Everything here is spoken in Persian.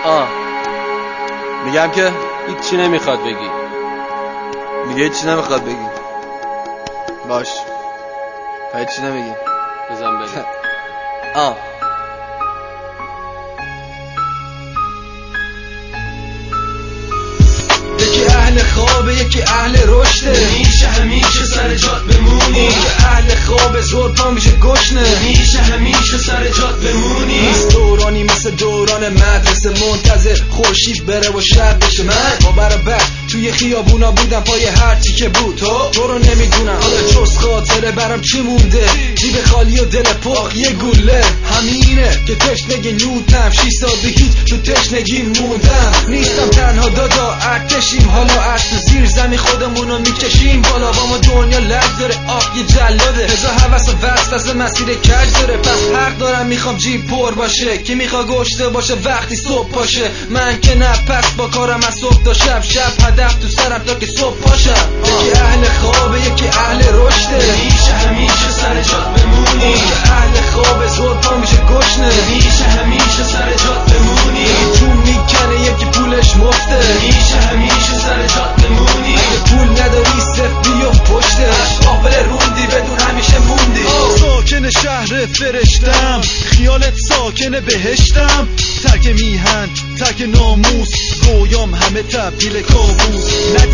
میگم که هیچی نمیخواد بگی. میگه هیچی نمیخواد بگی. باش هیچی نمیگی. بزن بگی. یکی اهل خوابه یکی اهل رشده، میشه همیشه سر جات بمونی. اهل خواب زور پا میشه گشنه، میشه همیشه سر جات بمونی. دورانی مثل دوران مدرسه منتظر خورشید بره و شب بشه. من با برابر توی خیابونا بودم پای هر چی که بود. تو رو نمیدونم حالا جز خاطره برام چی مونده. جیب خالی و دل پر یه گوله. همینه که تشنگی نوتم 6 سال به هیچ تو تشنگی موندم. نیستم تنها دادا ارتشیم، حالا ارز تو زیر زمین خودمونو میکشیم بالا. با ما دنیا لج داره آخ یه جلاده. هزا حوث و وسوسه مسیر کج داره. پس حق دارم میخوام جیب پر باشه. کی میخوا گشته باشه وقتی صبح باشه. من که نه پس با کارم از صبح تا شب. شب هدف تو سرم تا که صبح باشم. یکی اهل خوابه یکی اهل رشده، میشه همیشه سر جات بمونی. اهل خواب زور پا میشه گشنه، میشه همیشه سر جات بمونی. یکی جون میکنه یکی پولش مفته، میشه همیشه سر جات بمونی. اگه پول نداری صرف بیا پشته. قابل روندی بدون همیشه موندی. ساکن شهر فرشتم، خیالت ساکن بهشتم. تک میهن تک ناموس، رویام همه تبدیل کابوس.